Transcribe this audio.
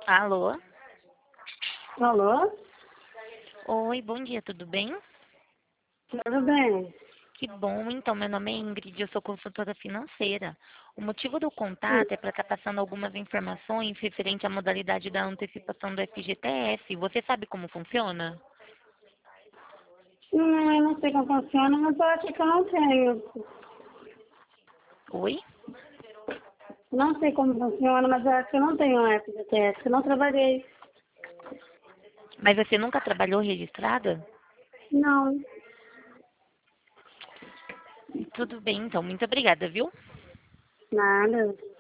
Alô? Alô? Oi, bom dia, tudo bem? Tudo bem? Que bom, então, meu nome é Ingrid, eu sou consultora financeira. O motivo do Hum. contato é para estar passando algumas informações referente à modalidade da antecipação do FGTS. Você sabe como funciona? Eu não sei como funciona, mas eu acho que eu não tenho. Oi? Não sei como funciona, mas eu acho que eu não tenho um FGTS, eu não trabalhei. Mas você nunca trabalhou registrada? Não, Tudo bem, então, muito obrigada, viu? nada.